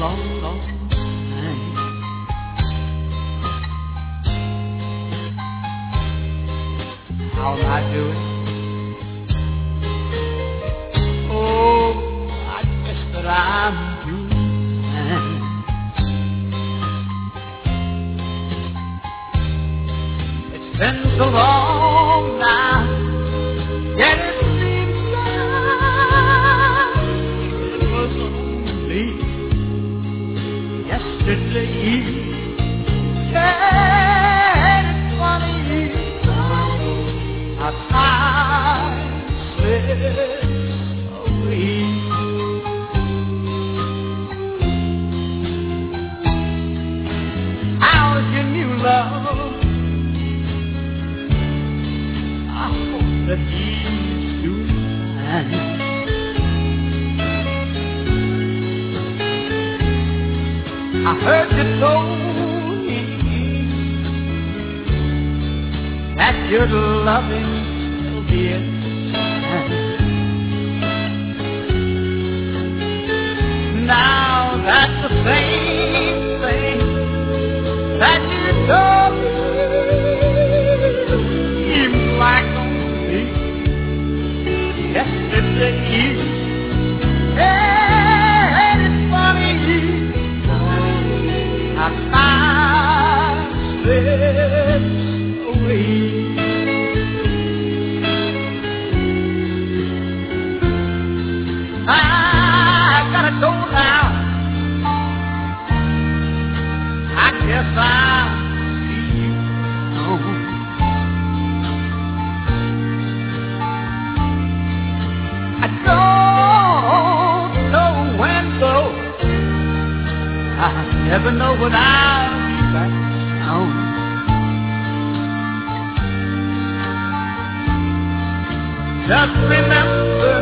long, long time. How am I doing? Oh, I guess that I'm doing fine. It's been so long now, yet it seems like it was only yesterday. Yeah, it's funny how time slips away. How's your new love? I hope that he's doing fine. I heard you told me that your loving still dear. Now that's the same thing that you told me. Seems like only yesterday. And it's funny how time slips away. I gotta go now. I guess I'll see you home. I don't know when though. I never know when I'll be back home. Just remember